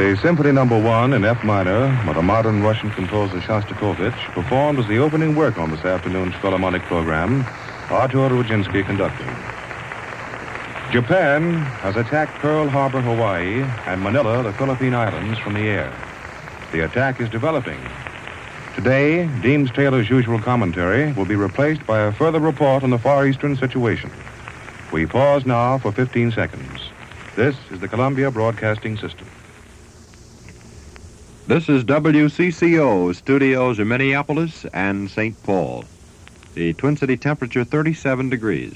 The Symphony No. 1 in F minor by the modern Russian composer Shostakovich, performed as the opening work on this afternoon's Philharmonic program, Artur Rudzinski conducting. Japan has attacked Pearl Harbor, Hawaii, and Manila, the Philippine Islands, from the air. The attack is developing. Today, Deems Taylor's usual commentary will be replaced by a further report on the Far Eastern situation. We pause now for 15 seconds. This is the Columbia Broadcasting System. This is WCCO, studios in Minneapolis and St. Paul. The Twin City temperature 37 degrees.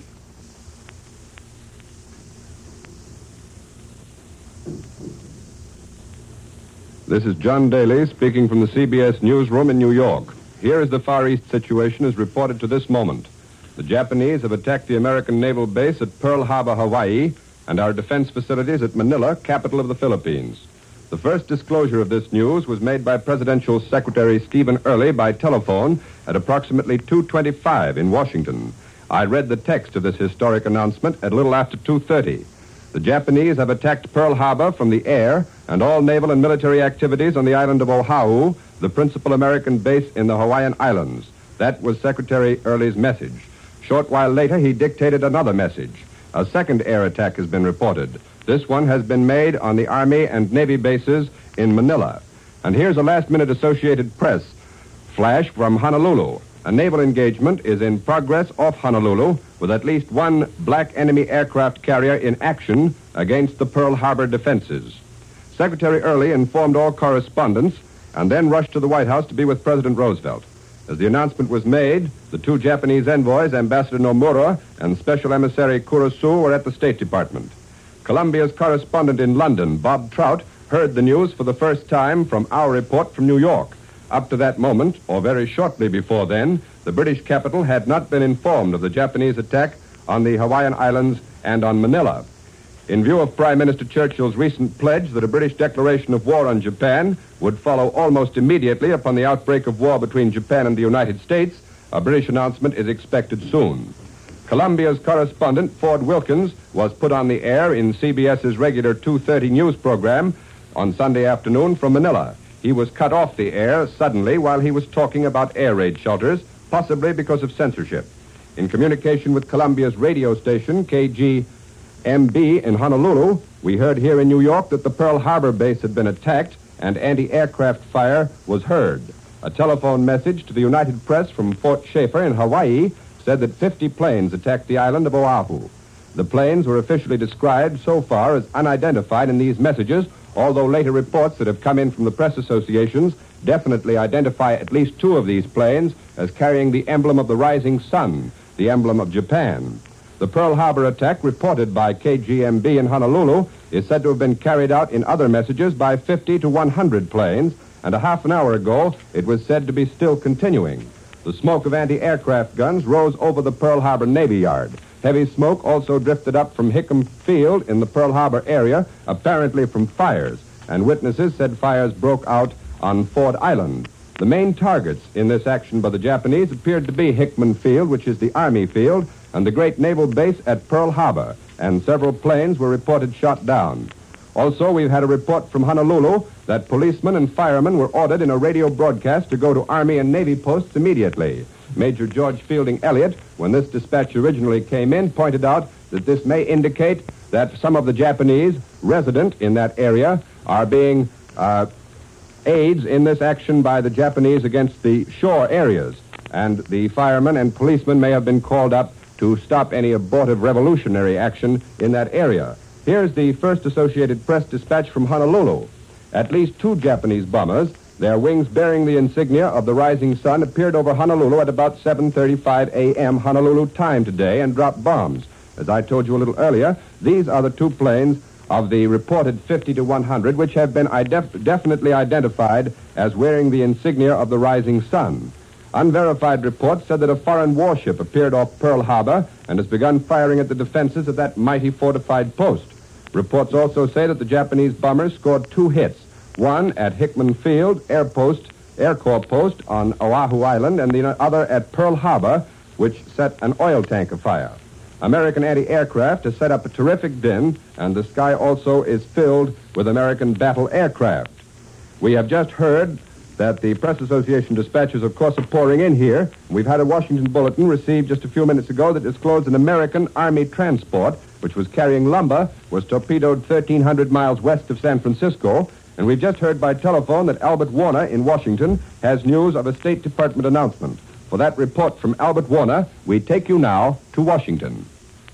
This is John Daly speaking from the CBS newsroom in New York. Here is the Far East situation as reported to this moment. The Japanese have attacked the American naval base at Pearl Harbor, Hawaii, and our defense facilities at Manila, capital of the Philippines. The first disclosure of this news was made by Presidential Secretary Stephen Early by telephone at approximately 2:25 in Washington. I read the text of this historic announcement at a little after 2:30. The Japanese have attacked Pearl Harbor from the air, and all naval and military activities on the island of Oahu, the principal American base in the Hawaiian Islands. That was Secretary Early's message. Short while later, he dictated another message. A second air attack has been reported. This one has been made on the Army and Navy bases in Manila. And here's a last-minute Associated Press flash from Honolulu. A naval engagement is in progress off Honolulu with at least one black enemy aircraft carrier in action against the Pearl Harbor defenses. Secretary Early informed all correspondents and then rushed to the White House to be with President Roosevelt. As the announcement was made, the two Japanese envoys, Ambassador Nomura and Special Emissary Kurosu, were at the State Department. Columbia's correspondent in London, Bob Trout, heard the news for the first time from our report from New York. Up to that moment, or very shortly before then, the British capital had not been informed of the Japanese attack on the Hawaiian Islands and on Manila. In view of Prime Minister Churchill's recent pledge that a British declaration of war on Japan would follow almost immediately upon the outbreak of war between Japan and the United States, a British announcement is expected soon. Columbia's correspondent, Ford Wilkins, was put on the air in CBS's regular 2:30 news program on Sunday afternoon from Manila. He was cut off the air suddenly while he was talking about air raid shelters, possibly because of censorship. In communication with Columbia's radio station, KGMB in Honolulu, we heard here in New York that the Pearl Harbor base had been attacked and anti-aircraft fire was heard. A telephone message to the United Press from Fort Schaefer in Hawaii said that 50 planes attacked the island of Oahu. The planes were officially described so far as unidentified in these messages, although later reports that have come in from the press associations definitely identify at least two of these planes as carrying the emblem of the rising sun, the emblem of Japan. The Pearl Harbor attack, reported by KGMB in Honolulu, is said to have been carried out in other messages by 50 to 100 planes, and a half an hour ago it was said to be still continuing. The smoke of anti-aircraft guns rose over the Pearl Harbor Navy Yard. Heavy smoke also drifted up from Hickam Field in the Pearl Harbor area, apparently from fires, and witnesses said fires broke out on Ford Island. The main targets in this action by the Japanese appeared to be Hickman Field, which is the Army field, and the great naval base at Pearl Harbor, and several planes were reported shot down. Also, we've had a report from Honolulu that policemen and firemen were ordered in a radio broadcast to go to Army and Navy posts immediately. Major George Fielding Elliott, when this dispatch originally came in, pointed out that this may indicate that some of the Japanese resident in that area are being aids in this action by the Japanese against the shore areas, and the firemen and policemen may have been called up to stop any abortive revolutionary action in that area. Here's the first Associated Press dispatch from Honolulu. At least two Japanese bombers, their wings bearing the insignia of the rising sun, appeared over Honolulu at about 7:35 a.m. Honolulu time today and dropped bombs. As I told you a little earlier, these are the two planes of the reported 50 to 100 which have been definitely identified as wearing the insignia of the rising sun. Unverified reports said that a foreign warship appeared off Pearl Harbor and has begun firing at the defenses of that mighty fortified post. Reports also say that the Japanese bombers scored two hits, one at Hickman Field Air Corps Post on Oahu Island, and the other at Pearl Harbor, which set an oil tank afire. American anti-aircraft has set up a terrific din, and the sky also is filled with American battle aircraft. We have just heard that the Press Association dispatches, of course, are pouring in here. We've had a Washington bulletin received just a few minutes ago that disclosed an American Army transport, which was carrying lumber, was torpedoed 1,300 miles west of San Francisco. And we've just heard by telephone that Albert Warner in Washington has news of a State Department announcement. For that report from Albert Warner, we take you now to Washington.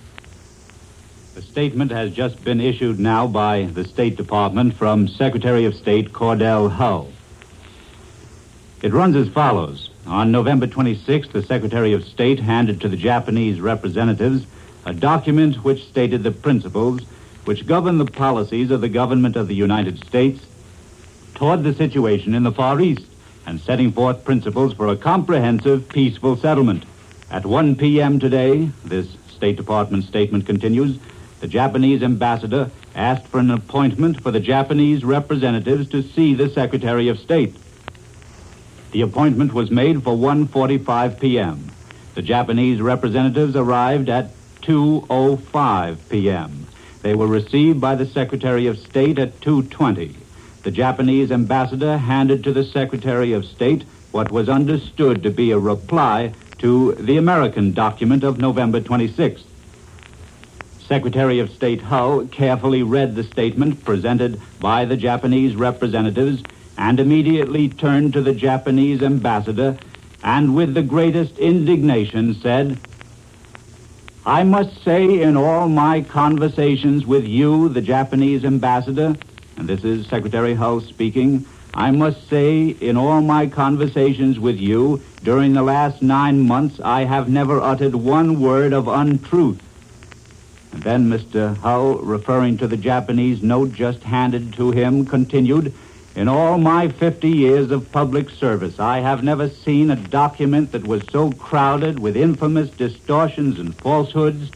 A statement has just been issued now by the State Department from Secretary of State Cordell Hull. It runs as follows. On November 26th, the Secretary of State handed to the Japanese representatives a document which stated the principles which govern the policies of the government of the United States toward the situation in the Far East, and setting forth principles for a comprehensive, peaceful settlement. At 1 p.m. today, this State Department statement continues, the Japanese ambassador asked for an appointment for the Japanese representatives to see the Secretary of State. The appointment was made for 1:45 p.m. The Japanese representatives arrived at 2:05 p.m. They were received by the Secretary of State at 2:20. The Japanese ambassador handed to the Secretary of State what was understood to be a reply to the American document of November 26th. Secretary of State Hull carefully read the statement presented by the Japanese representatives and immediately turned to the Japanese ambassador and with the greatest indignation said, "I must say in all my conversations with you, the Japanese ambassador," and this is Secretary Hull speaking, "I must say in all my conversations with you during the last 9 months, I have never uttered one word of untruth." And then Mr. Hull, referring to the Japanese note just handed to him, continued, "In all my 50 years of public service, I have never seen a document that was so crowded with infamous distortions and falsehoods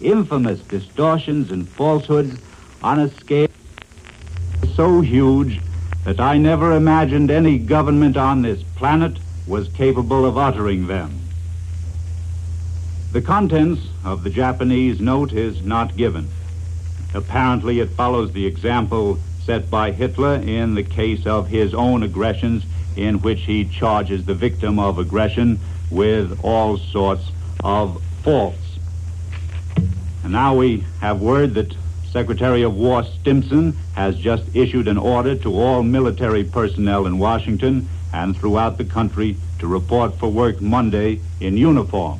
on a scale so huge that I never imagined any government on this planet was capable of uttering them." The contents of the Japanese note is not given. Apparently it follows the example set by Hitler in the case of his own aggressions, in which he charges the victim of aggression with all sorts of faults. And now we have word that Secretary of War Stimson has just issued an order to all military personnel in Washington and throughout the country to report for work Monday in uniform.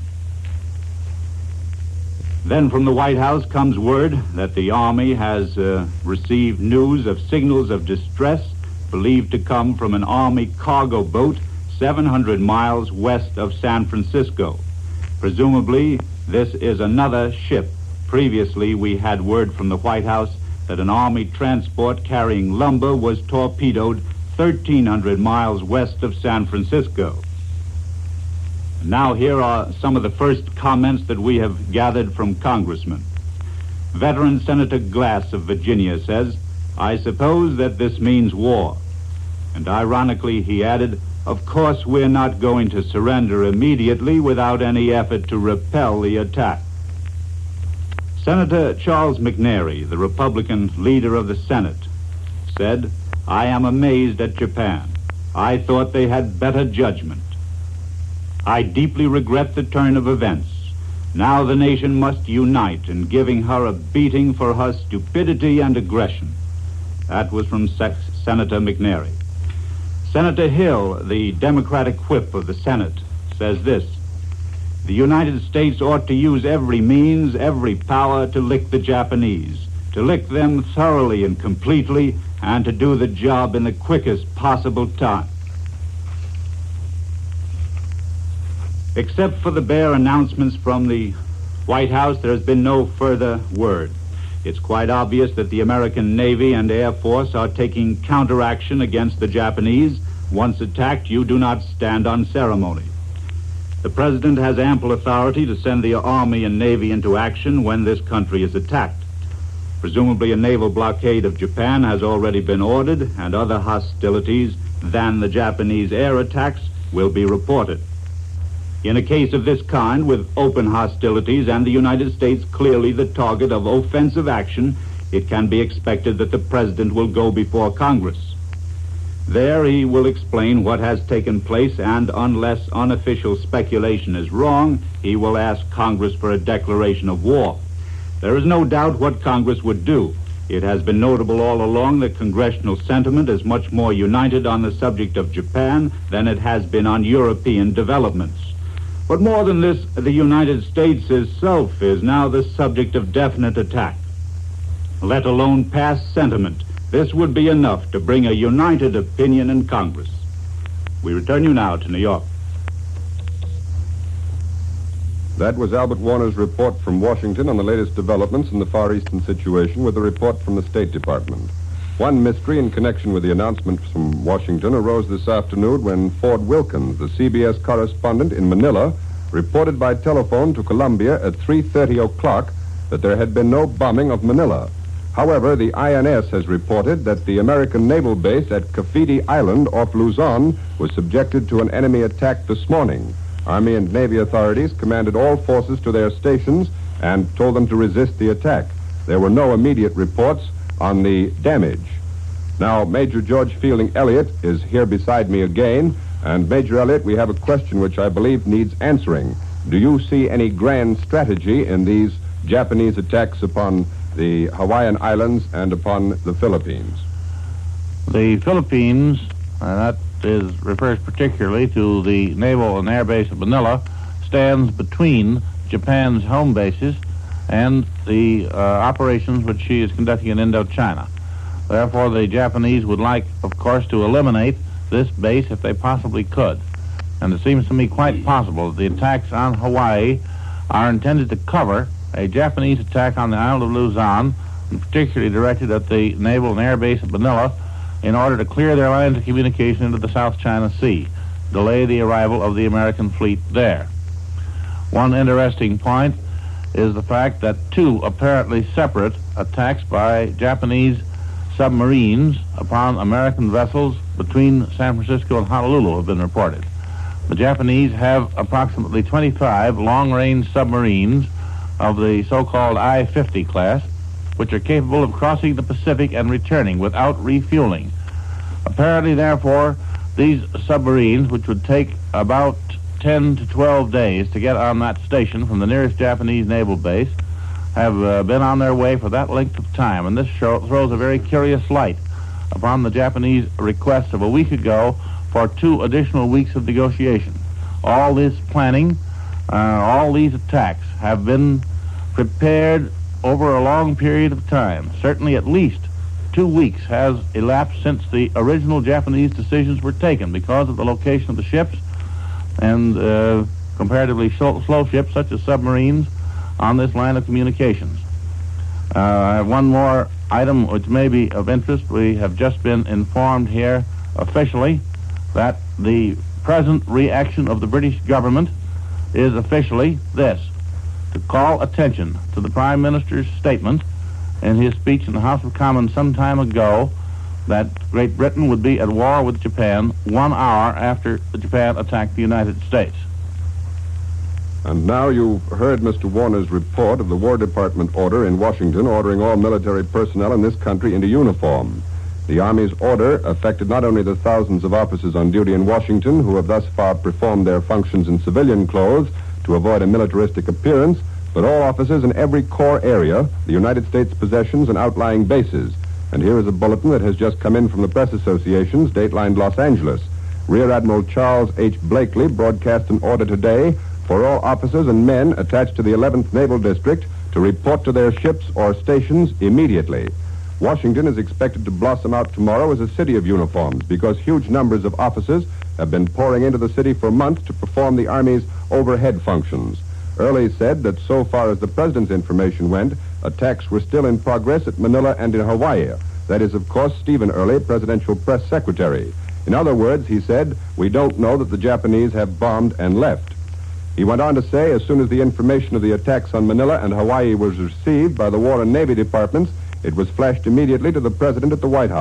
Then from the White House comes word that the Army has received news of signals of distress believed to come from an Army cargo boat 700 miles west of San Francisco. Presumably, this is another ship. Previously, we had word from the White House that an Army transport carrying lumber was torpedoed 1,300 miles west of San Francisco. Now here are some of the first comments that we have gathered from congressmen. Veteran Senator Glass of Virginia says, "I suppose that this means war." And ironically, he added, "Of course we're not going to surrender immediately without any effort to repel the attack." Senator Charles McNary, the Republican leader of the Senate, said, "I am amazed at Japan. I thought they had better judgment. I deeply regret the turn of events. Now the nation must unite in giving her a beating for her stupidity and aggression." That was from Senator McNary. Senator Hill, the Democratic whip of the Senate, says this, "The United States ought to use every means, every power to lick the Japanese, to lick them thoroughly and completely, and to do the job in the quickest possible time." Except for the bare announcements from the White House, there has been no further word. It's quite obvious that the American Navy and Air Force are taking counteraction against the Japanese. Once attacked, you do not stand on ceremony. The President has ample authority to send the Army and Navy into action when this country is attacked. Presumably a naval blockade of Japan has already been ordered, and other hostilities than the Japanese air attacks will be reported. In a case of this kind, with open hostilities and the United States clearly the target of offensive action, it can be expected that the President will go before Congress. There he will explain what has taken place, and unless unofficial speculation is wrong, he will ask Congress for a declaration of war. There is no doubt what Congress would do. It has been notable all along that congressional sentiment is much more united on the subject of Japan than it has been on European developments. But more than this, the United States itself is now the subject of definite attack. Let alone past sentiment, this would be enough to bring a united opinion in Congress. We return you now to New York. That was Albert Warner's report from Washington on the latest developments in the Far Eastern situation with a report from the State Department. One mystery in connection with the announcements from Washington arose this afternoon when Ford Wilkins, the CBS correspondent in Manila, reported by telephone to Columbia at 3:30 o'clock that there had been no bombing of Manila. However, the INS has reported that the American naval base at Cafidi Island off Luzon was subjected to an enemy attack this morning. Army and Navy authorities commanded all forces to their stations and told them to resist the attack. There were no immediate reports on the damage. Now, Major George Fielding Elliott is here beside me again. And Major Elliott, we have a question which I believe needs answering. Do you see any grand strategy in these Japanese attacks upon the Hawaiian Islands and upon the Philippines? The Philippines, that refers particularly to the Naval and Air Base of Manila, stands between Japan's home bases and the operations which she is conducting in Indochina. Therefore, the Japanese would like, of course, to eliminate this base if they possibly could. And it seems to me quite possible that the attacks on Hawaii are intended to cover a Japanese attack on the island of Luzon, and particularly directed at the Naval and Air Base of Manila, in order to clear their lines of communication into the South China Sea, delay the arrival of the American fleet there. One interesting point is the fact that two apparently separate attacks by Japanese submarines upon American vessels between San Francisco and Honolulu have been reported. The Japanese have approximately 25 long-range submarines of the so-called I-50 class, which are capable of crossing the Pacific and returning without refueling. Apparently, therefore, these submarines, which would take about 10 to 12 days to get on that station from the nearest Japanese naval base, have been on their way for that length of time. And this throws a very curious light upon the Japanese request of a week ago for 2 additional weeks of negotiation. All this planning, all these attacks have been prepared over a long period of time. Certainly at least 2 weeks has elapsed since the original Japanese decisions were taken because of the location of the ships and comparatively slow ships such as submarines on this line of communications. I have one more item which may be of interest. We have just been informed here officially that the present reaction of the British government is officially this: to call attention to the Prime Minister's statement in his speech in the House of Commons some time ago that Great Britain would be at war with Japan 1 hour after Japan attacked the United States. And now you've heard Mr. Warner's report of the War Department order in Washington ordering all military personnel in this country into uniform. The Army's order affected not only the thousands of officers on duty in Washington who have thus far performed their functions in civilian clothes to avoid a militaristic appearance, but all officers in every corps area, the United States possessions and outlying bases. And here is a bulletin that has just come in from the Press Association's datelined Los Angeles. Rear Admiral Charles H. Blakely broadcast an order today for all officers and men attached to the 11th Naval District to report to their ships or stations immediately. Washington is expected to blossom out tomorrow as a city of uniforms because huge numbers of officers have been pouring into the city for months to perform the Army's overhead functions. Early said that so far as the President's information went, attacks were still in progress at Manila and in Hawaii. That is, of course, Stephen Early, Presidential Press Secretary. In other words, he said, we don't know that the Japanese have bombed and left. He went on to say, as soon as the information of the attacks on Manila and Hawaii was received by the War and Navy departments, it was flashed immediately to the President at the White House.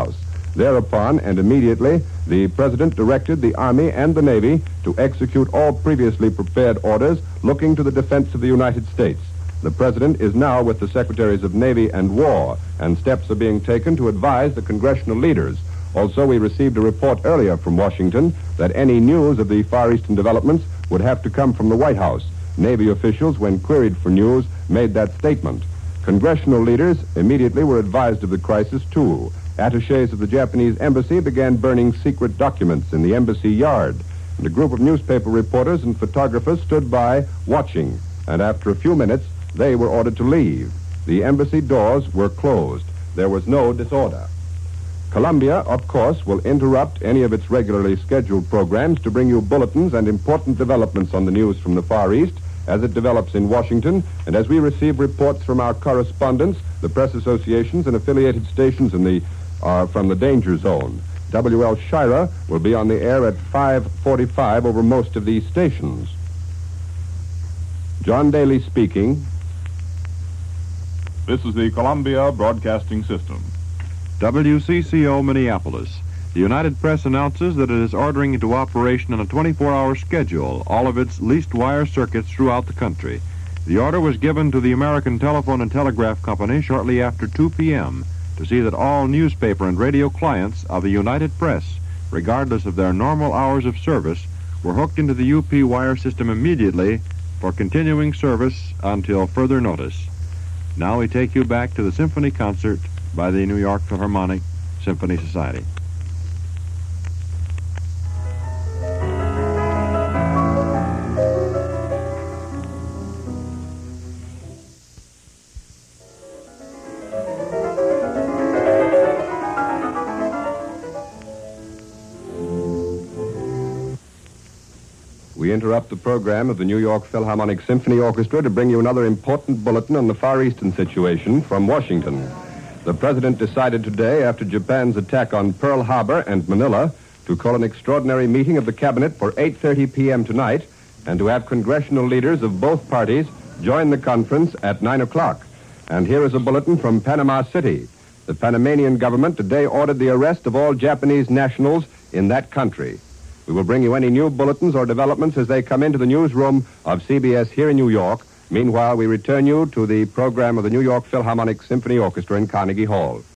Thereupon and immediately, the President directed the Army and the Navy to execute all previously prepared orders looking to the defense of the United States. The President is now with the Secretaries of Navy and War, and steps are being taken to advise the congressional leaders. Also, we received a report earlier from Washington that any news of the Far Eastern developments would have to come from the White House. Navy officials, when queried for news, made that statement. Congressional leaders immediately were advised of the crisis, too. Attachés of the Japanese embassy began burning secret documents in the embassy yard. And a group of newspaper reporters and photographers stood by watching. And after a few minutes, they were ordered to leave. The embassy doors were closed. There was no disorder. Columbia, of course, will interrupt any of its regularly scheduled programs to bring you bulletins and important developments on the news from the Far East as it develops in Washington, and as we receive reports from our correspondents, the press associations, and affiliated stations from the danger zone. W.L. Shira will be on the air at 5:45 over most of these stations. John Daly speaking. This is the Columbia Broadcasting System. WCCO, Minneapolis. The United Press announces that it is ordering into operation on a 24-hour schedule all of its leased wire circuits throughout the country. The order was given to the American Telephone and Telegraph Company shortly after 2 p.m. to see that all newspaper and radio clients of the United Press, regardless of their normal hours of service, were hooked into the UP wire system immediately for continuing service until further notice. Now we take you back to the symphony concert by the New York Philharmonic Symphony Society. We interrupt the program of the New York Philharmonic Symphony Orchestra to bring you another important bulletin on the Far Eastern situation from Washington. The President decided today, after Japan's attack on Pearl Harbor and Manila, to call an extraordinary meeting of the Cabinet for 8:30 p.m. tonight and to have congressional leaders of both parties join the conference at 9 o'clock. And here is a bulletin from Panama City. The Panamanian government today ordered the arrest of all Japanese nationals in that country. We will bring you any new bulletins or developments as they come into the newsroom of CBS here in New York. Meanwhile, we return you to the program of the New York Philharmonic Symphony Orchestra in Carnegie Hall.